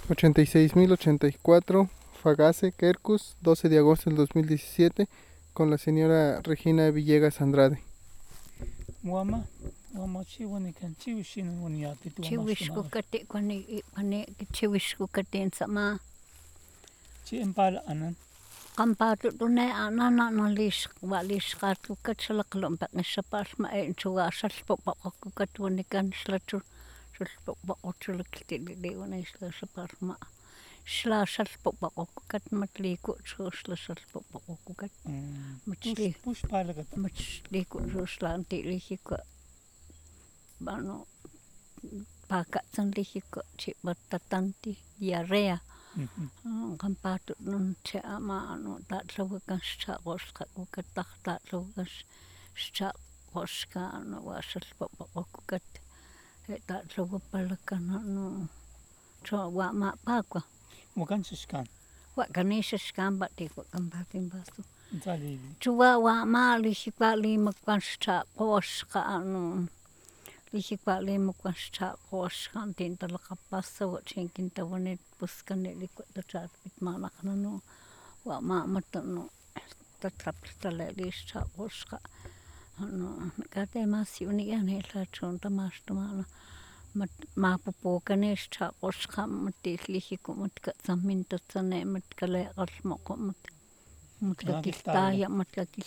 86.084, Fagase, Quercus, 12 de agosto del 2017, con la señora Regina Villegas Andrade. Wama chiwanikan chiwishin waniati tu Chiwishku kati kwani chiwishku kati sama. Chi empal anan. Kampatu tunai anana no lish katu katsalak lompak ngesapal ma enchuga salpo pakku katunikan slatu salpo pakku tilili wana isla sapal ma sla salpo pakku kat matliku sla salpo pakku kat matli Push palagat matliku sla antilihiko bano pakatsan lihiko chi batatanti diarrea. Kampatu nun che ama no tatlawakan chagoska tatlawakan chagoska no wasal papakukat tatlawapalakan no chawa ma pakwa wakan siskan wakanisiskan bati wakan basu Zali chuwa wa ma lihipali makwan chagoska no lihipali makwan chagoska tintalakapasa wachinkin tawanet puskane likwat pitmanakna no wa ma matano tatlaptalalish chagoska no katemas unian helachon tamastamana mapupokane chagoska matilihiko matkatsamintatsane matkaleqalmoqo matkakiltaya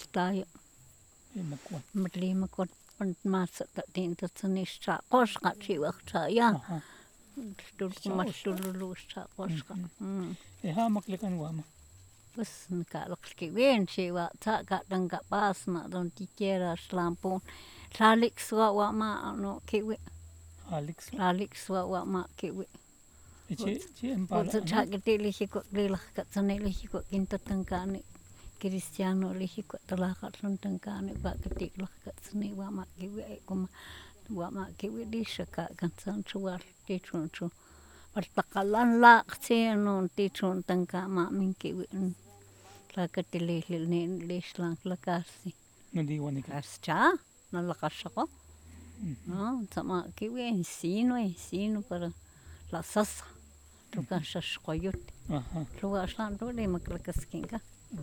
matlimakwat masata tintatsanis chagoska chiwaqchaya tulkumaltululusta qoshqa hamaklikan wama pues nkalaqlki bien chiwa tsaka tanka pasma donde quiera slampun tlalixwa wama no kiwi tlalixwa wama kiwi chi empal chaktilihiko lilajkatsanilihiko kintatankani cristiano lihiko talaqatluntankani pakatiklajkatsani wama kiwi kuma wama kiwi lixaka katsanchuwal tichunchu altaqalan laqtsino tichun tankama minkiwi tlakatilililni lixlanklakasi ascha nalaqaxaqo no tsama kiwi encino para la salsa tukaxaxqoyut tluwaxlan tulimaklakaskinka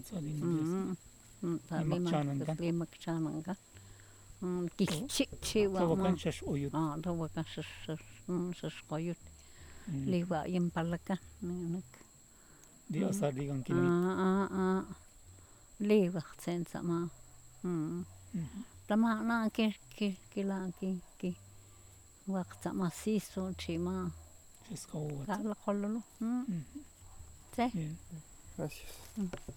limakchananka kilchichi wama tawakan xaxqoyut liwa yimpalakan di asadigan kinit liwa tsen sama tamana ki waqta macizo chima Gracias. Gracias.